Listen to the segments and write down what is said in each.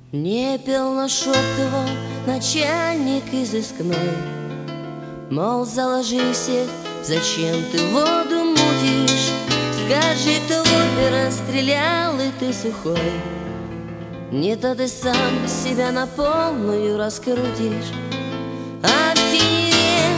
Не пел, нашептывал начальник изыскной, мол, заложи всех, зачем ты воду мутишь? Скажи, кто в опера стрелял, и ты сухой. Не то ты сам себя на полную раскрутишь, а в синеве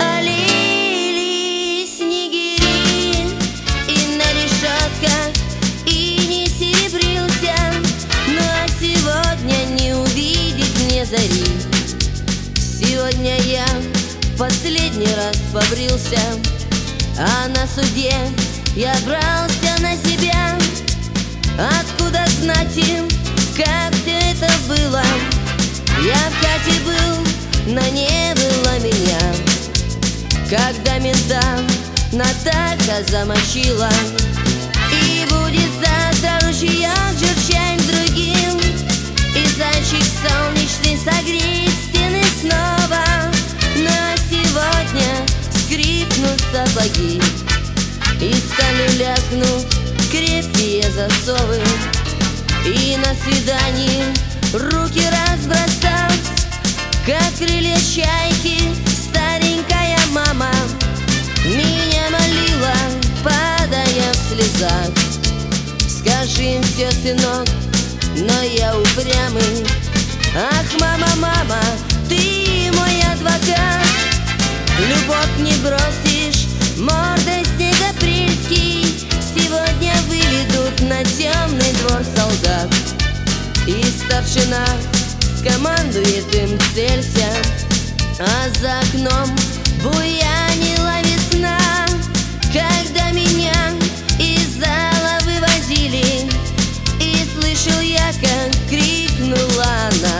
олили снегири, и на решетках и не серебрился. Ну а сегодня не увидеть мне зари. Сегодня я в последний раз побрился, а на суде я брался на себя. Откуда знать им, как все это было? Я в хате был, но не было меня. Когда мента Натаха замочила, и будет завтра ручеек журчать другим, и зайчик солнечный согреет стены снова. Но сегодня скрипнут сапоги, и стали лязгнут крепкие засовы, и на свидании руки разбросав, как крылья чайки, старенькая мама меня молила, падая в слезах. Скажи им все, сынок, но я упрямый. Ах, мама, мама, ты мой адвокат. Любовь не бросишь, мордой снег апрельский. Сегодня выведут на темный двор солдат, и старшина скомандует им: целься. А за окном буянила весна, когда меня из зала выводили, и слышал я, как крикнула она: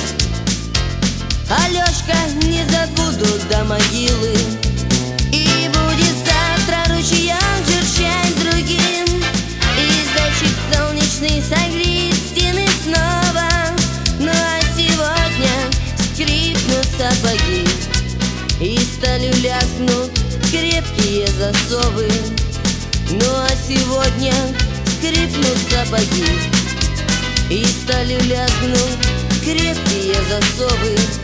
Алешка, не забуду до могилы. И будет завтра ручеек журчать другим, и зайчик солнечный согреет стены снова. Ну а сегодня скрипнут сапоги, и сталью ляснут крепкие засовы. Ну а сегодня скрипнут сапоги, и сталью ляснут крепкие засовы.